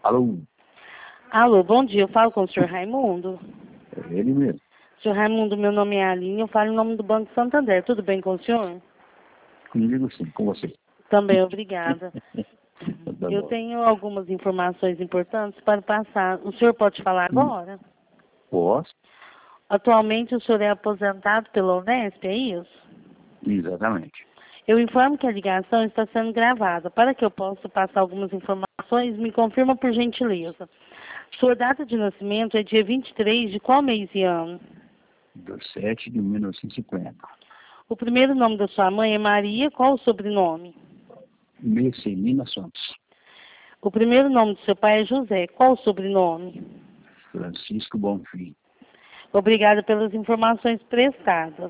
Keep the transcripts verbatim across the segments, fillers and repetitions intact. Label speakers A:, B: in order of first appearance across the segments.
A: Alô?
B: Alô, bom dia. Eu falo com o senhor Raimundo.
A: É ele mesmo.
B: Senhor Raimundo, meu nome é Aline, eu falo em nome do Banco Santander. Tudo bem com o senhor?
A: Comigo sim, com você.
B: Também, obrigada.
A: Tá
B: Eu
A: bom.
B: tenho algumas informações importantes para passar. O senhor pode falar
A: Hum.
B: agora?
A: Posso?
B: Atualmente o senhor é aposentado pela Unesp, é isso?
A: Exatamente.
B: Eu informo que a ligação está sendo gravada. Para que eu possa passar algumas informações, me confirma por gentileza. Sua data de nascimento é dia vinte e três de qual mês e ano?
A: Do sete de mil novecentos e cinquenta.
B: O primeiro nome da sua mãe é Maria, qual o sobrenome?
A: Mercelina Santos.
B: O primeiro nome do seu pai é José, qual o sobrenome?
A: Francisco Bonfim.
B: Obrigada pelas informações prestadas.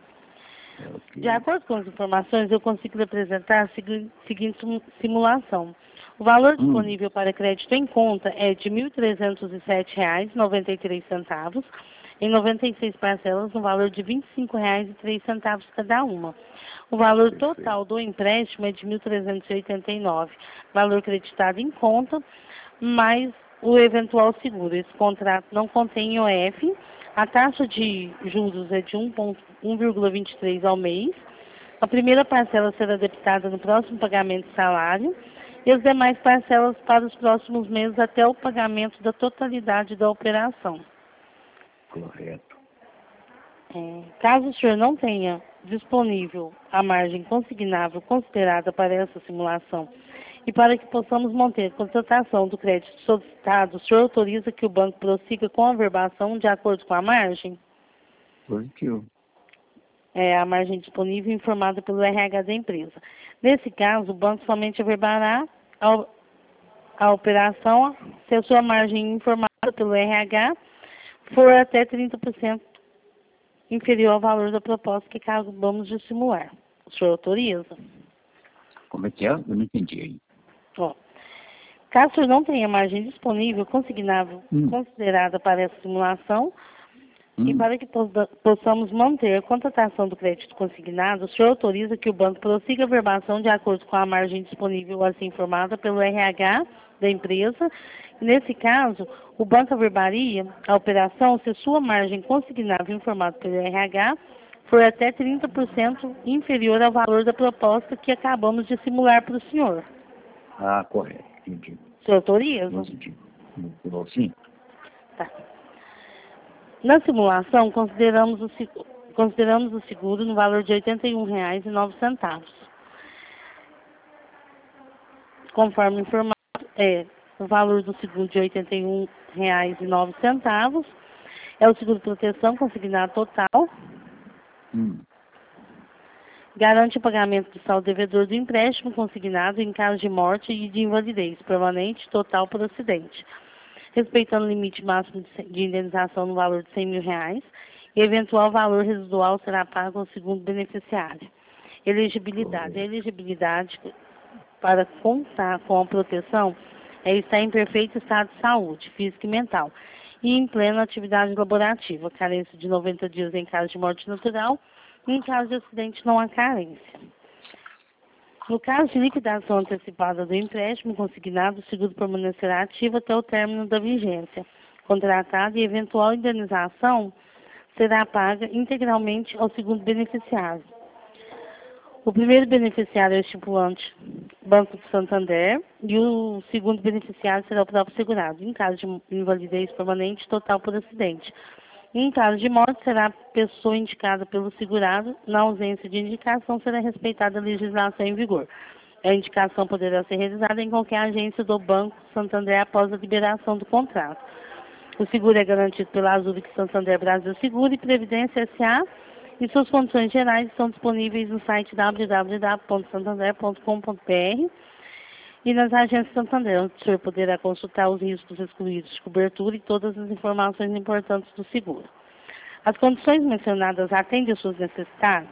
A: Ok.
B: De acordo com as informações, eu consigo lhe apresentar a segui- seguinte sim- simulação. O valor
A: Hum.
B: disponível para crédito em conta é de mil trezentos e sete reais e noventa e três centavos, em noventa e seis parcelas, no valor de vinte e cinco reais e três centavos cada uma. O valor
A: Perfeito.
B: total do empréstimo é de mil trezentos e oitenta e nove, valor creditado em conta, mais o eventual seguro. Esse contrato não contém I O F, a taxa de juros é de um vírgula vinte e três ao mês, a primeira parcela será debitada no próximo pagamento de salário e as demais parcelas para os próximos meses até o pagamento da totalidade da operação.
A: Correto.
B: É, caso o senhor não tenha disponível a margem consignável considerada para essa simulação e para que possamos manter a contratação do crédito solicitado, o senhor autoriza que o banco prossiga com a verbação de acordo com a margem?
A: Positivo.
B: É a margem disponível informada pelo R H da empresa. Nesse caso, o banco somente averbará a, a operação se a sua margem informada pelo R H for até trinta por cento inferior ao valor da proposta que acabamos de simular. O senhor autoriza?
A: Como é que é? Eu não entendi aí.
B: Ó, caso o senhor não tenha margem disponível consignável
A: Hum.
B: considerada para essa simulação, e
A: Hum.
B: para que possa- possamos manter a contratação do crédito consignado, o senhor autoriza que o banco prossiga a verbação de acordo com a margem disponível assim informada pelo R H da empresa. Nesse caso, o banco averbaria a operação se sua margem consignável informada pelo R H for até trinta por cento inferior ao valor da proposta que acabamos de simular para o senhor.
A: Ah, correto. Entendi.
B: O senhor autoriza?
A: Positivo. Falou sim?
B: Tá. Na simulação, consideramos o, se- consideramos o seguro no valor de oitenta e um reais e nove centavos. Conforme informado, é o valor do seguro de oitenta e um reais e nove centavos. É o seguro de proteção consignado total.
A: Hum.
B: Garante o pagamento do saldo devedor do empréstimo consignado em caso de morte e de invalidez permanente total por acidente, respeitando o limite máximo de ce- de indenização no valor de cem mil reais, e eventual valor residual será pago ao segundo beneficiário. Elegibilidade. A elegibilidade para contar com a proteção é estar em perfeito estado de saúde, física e mental, e em plena atividade laborativa, carência de noventa dias em caso de morte natural, e em caso de acidente não há carência. No caso de liquidação antecipada do empréstimo consignado, o seguro permanecerá ativo até o término da vigência contratada e eventual indenização será paga integralmente ao segundo beneficiário. O primeiro beneficiário é o estipulante Banco do Santander e o segundo beneficiário será o próprio segurado, em caso de invalidez permanente total por acidente. Em caso de morte, será a pessoa indicada pelo segurado. Na ausência de indicação, será respeitada a legislação em vigor. A indicação poderá ser realizada em qualquer agência do Banco Santander após a liberação do contrato. O seguro é garantido pela Azul Santander Brasil Seguro e Previdência S A e suas condições gerais estão disponíveis no site w w w ponto santander ponto com ponto b r e nas agências Santander, onde o senhor poderá consultar os riscos excluídos de cobertura e todas as informações importantes do seguro. As condições mencionadas atendem às suas necessidades?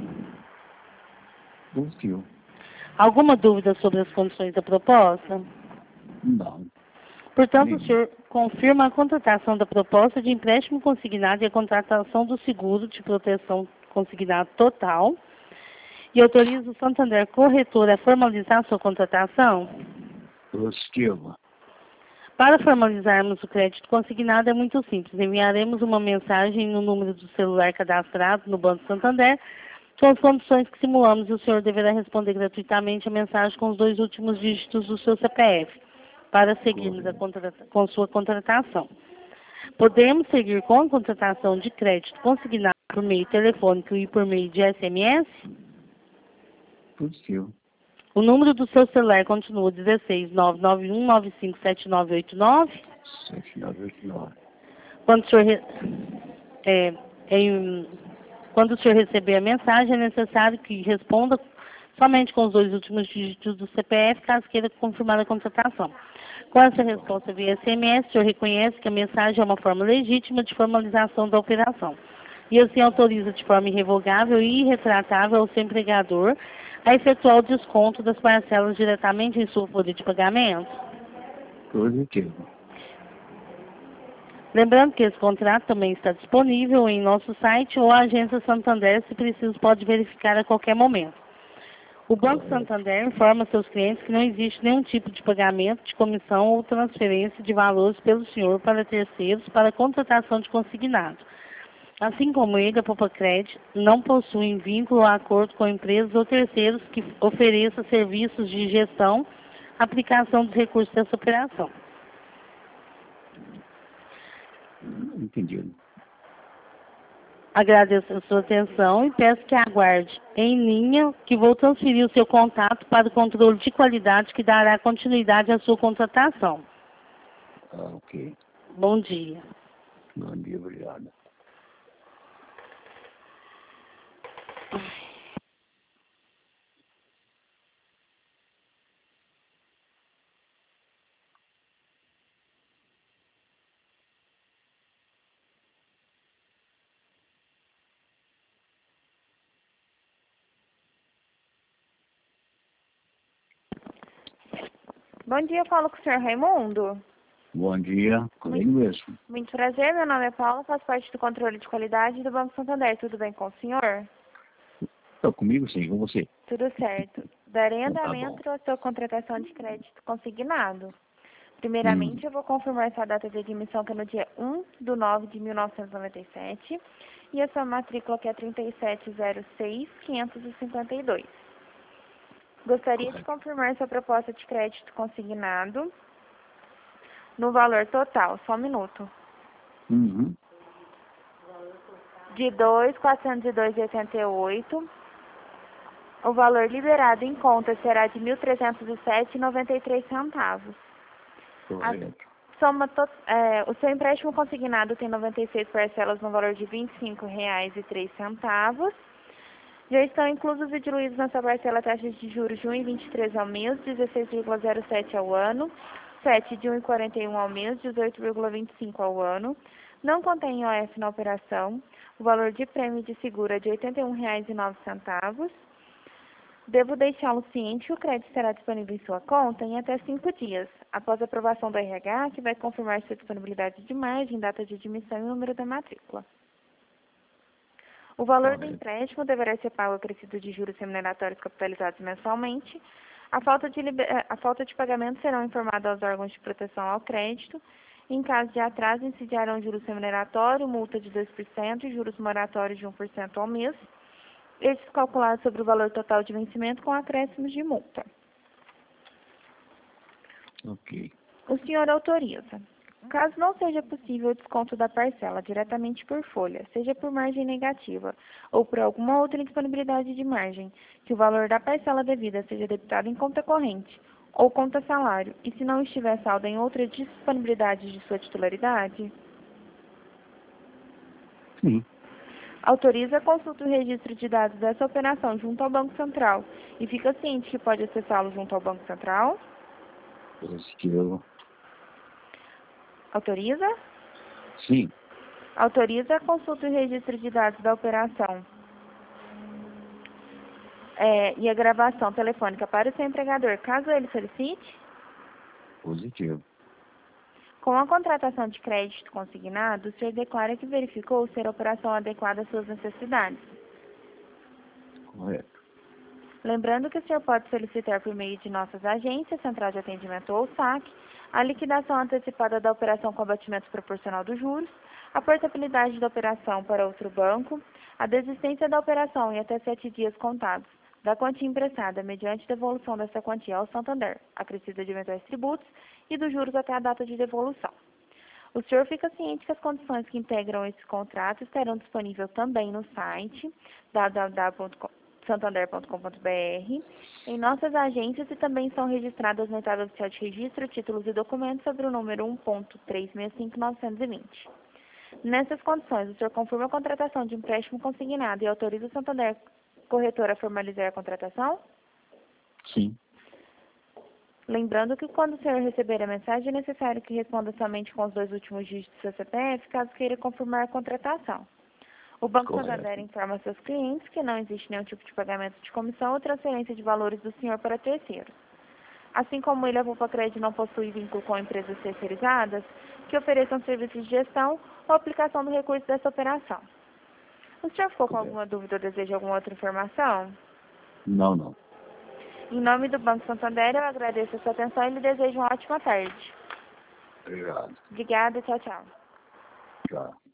A: Positivo.
B: Alguma dúvida sobre as condições da proposta?
A: Não.
B: Portanto, o
A: Nenhum.
B: senhor confirma a contratação da proposta de empréstimo consignado e a contratação do seguro de proteção consignado total e autoriza o Santander Corretora a formalizar sua contratação?
A: Positivo.
B: Para formalizarmos o crédito consignado é muito simples. Enviaremos uma mensagem no número do celular cadastrado no Banco Santander com as condições que simulamos e o senhor deverá responder gratuitamente a mensagem com os dois últimos dígitos do seu C P F para seguirmos a contrata- com sua contratação. Podemos seguir com a contratação de crédito consignado por meio telefônico e por meio de S M S?
A: Positivo.
B: O número do seu celular continua dezesseis, nove nove um, nove cinco sete nove oito nove.
A: sete nove oito nove.
B: Quando o senhor, re- é, em- quando o senhor receber a mensagem, é necessário que responda somente com os dois últimos dígitos do C P F, caso queira confirmar a contratação. Com essa resposta via S M S, o senhor reconhece que a mensagem é uma forma legítima de formalização da operação e assim autoriza de forma irrevogável e irretratável ao seu empregador a efetuar o desconto das parcelas diretamente em sua folha de pagamento.
A: Positivo.
B: Lembrando que esse contrato também está disponível em nosso site ou a agência Santander, se preciso, pode verificar a qualquer momento. O Banco Santander informa seus clientes que não existe nenhum tipo de pagamento de comissão ou transferência de valores pelo senhor para terceiros para contratação de consignado. Assim como ele, a Popacred não possui vínculo ou acordo com empresas ou terceiros que ofereçam serviços de gestão, aplicação dos recursos dessa operação.
A: Entendido.
B: Agradeço a sua atenção e peço que aguarde em linha que vou transferir o seu contato para o controle de qualidade que dará continuidade à sua contratação.
A: Ah, ok.
B: Bom dia.
A: Bom dia, obrigado.
C: Bom dia, eu falo com o senhor Raimundo.
A: Bom dia, com ele mesmo.
C: Muito prazer, meu nome é Paula, faço parte do controle de qualidade do Banco Santander. Tudo bem com o senhor?
A: Estou comigo sim, com você.
C: Tudo certo. Darei
A: Então tá
C: andamento à sua contratação de crédito consignado.
A: Hum,
C: Primeiramente, eu vou confirmar sua data de admissão, que é no dia um de nove de mil novecentos e noventa e sete, e a sua matrícula, que é trinta e sete zero seis, quinhentos e cinquenta e dois. Gostaria de
A: correto.
C: confirmar sua proposta de crédito consignado no valor total, só um minuto,
A: Uhum.
C: de dois mil quatrocentos e dois vírgula oitenta e oito. O valor liberado em conta será de mil trezentos e sete vírgula noventa e três centavos. A
A: Correto.
C: soma to é, o seu empréstimo consignado tem noventa e seis parcelas no valor de vinte e cinco reais e três centavos. Já estão inclusos e diluídos nessa parcela taxas de juros de um vírgula vinte e três ao mês, dezesseis vírgula zero sete ao ano, sete de um vírgula quarenta e um ao mês, dezoito vírgula vinte e cinco ao ano. Não contém I O F na operação. O valor de prêmio de seguro é de oitenta e um reais e nove centavos. Devo deixá-lo ciente que o crédito estará disponível em sua conta em até cinco dias, após a aprovação do R H, que vai confirmar sua disponibilidade de margem, data de admissão e número da matrícula. O valor do
A: Correto.
C: empréstimo deverá ser pago acrescido de juros remuneratórios capitalizados mensalmente. A falta de, liber... a falta de pagamento serão informados aos órgãos de proteção ao crédito. Em caso de atraso, incidirão juros remuneratórios, multa de dois por cento e juros moratórios de um por cento ao mês. Estes calculados sobre o valor total de vencimento com acréscimos de multa.
A: Ok.
C: O senhor autoriza. Caso não seja possível o desconto da parcela diretamente por folha, seja por margem negativa ou por alguma outra indisponibilidade de margem, que o valor da parcela devida seja debitado em conta corrente ou conta salário, e se não estiver saldo em outra disponibilidade de sua titularidade,
A: Sim.
C: autoriza a consulta e registro de dados dessa operação junto ao Banco Central e fica ciente que pode acessá-lo junto ao Banco Central.
A: Positivo.
C: Autoriza?
A: Sim.
C: Autoriza a consulta e registro de dados da operação é, e a gravação telefônica para o seu empregador, caso ele solicite.
A: Positivo.
C: Com a contratação de crédito consignado, o senhor declara que verificou ser a operação adequada às suas necessidades.
A: Correto.
C: Lembrando que o senhor pode solicitar por meio de nossas agências, Central de Atendimento ou SAC, a liquidação antecipada da operação com abatimento proporcional dos juros, a portabilidade da operação para outro banco, a desistência da operação em até sete dias contados da quantia emprestada mediante devolução dessa quantia ao Santander, acrescida de eventuais tributos e dos juros até a data de devolução. O senhor fica ciente que as condições que integram esse contrato estarão disponíveis também no site w w w ponto santander ponto com ponto b r, em nossas agências e também são registradas na entrada oficial de registro, títulos e documentos sobre o número um ponto trezentos e sessenta e cinco ponto novecentos e vinte. Nessas condições, o senhor confirma a contratação de empréstimo consignado e autoriza o Santander Corretora a formalizar a contratação?
A: Sim.
C: Lembrando que quando o senhor receber a mensagem, é necessário que responda somente com os dois últimos dígitos do seu C P F, caso queira confirmar a contratação. O Banco
A: Correto.
C: Santander informa a seus clientes que não existe nenhum tipo de pagamento de comissão ou transferência de valores do senhor para terceiros. Assim como ele, a Vulpa Crédito não possui vínculo com empresas terceirizadas que ofereçam serviços de gestão ou aplicação do recurso dessa operação. O senhor ficou com
A: Correto.
C: alguma dúvida ou deseja alguma outra informação?
A: Não, não.
C: Em nome do Banco Santander, eu agradeço a sua atenção e lhe desejo uma ótima tarde.
A: Obrigado.
C: Obrigada, tchau, tchau.
A: Tchau.